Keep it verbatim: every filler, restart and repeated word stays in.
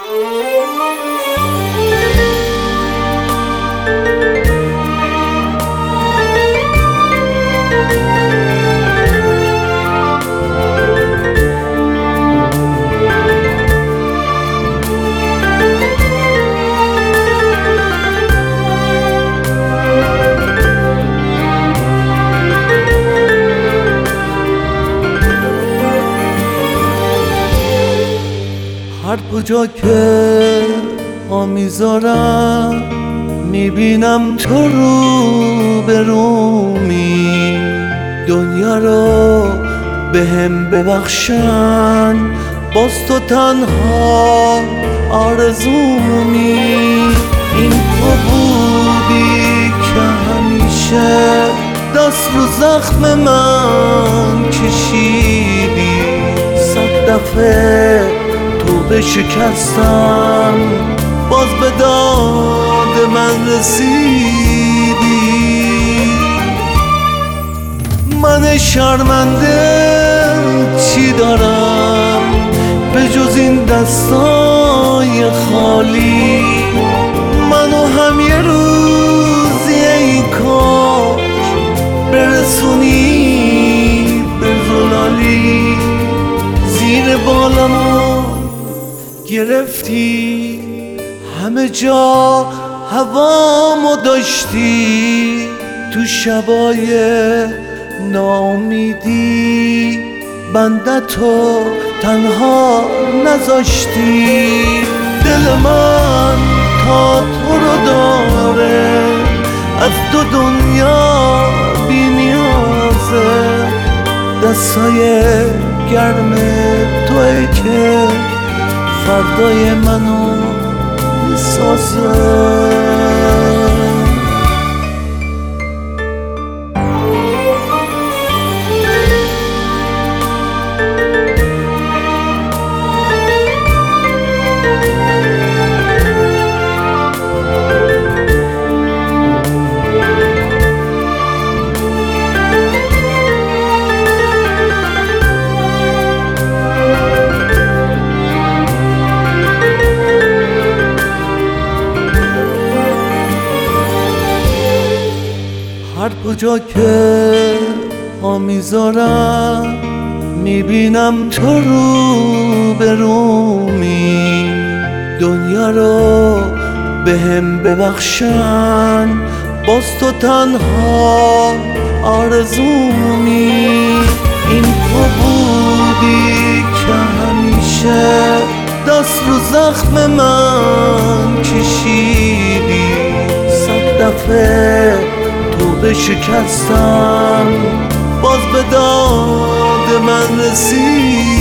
هر کجا که پا میذارم میبینم تو رو به رومی، دنیا رو به هم ببخشن باز تو تنها آرزومی. این تو بودی که همیشه دست رو زخم من کشیدی، صد دفعه تو شکستم باز به داد من رسیدی. من شرمنده چی دارم به جز این دستای خالی؟ منو هم یه روزی ای کاش برسونی به زلالی. زیر بالمو گرفتی، همه جا هوامو داشتی، تو شبای ناامیدی بندتو تنها نذاشتی. دل من تا تو رو داره، از دو دنیا بی نیازه، دستای گرم توی که فردای منو میسازه. هر کجا که پا میذارم میبینم تو رو به رومی، دنیا رو به هم ببخشن باز تو تنها آرزومی. این تو بودی که همیشه دست رو زخم من کشیدی، صد دفعه تو شکستم باز به داد من رسید.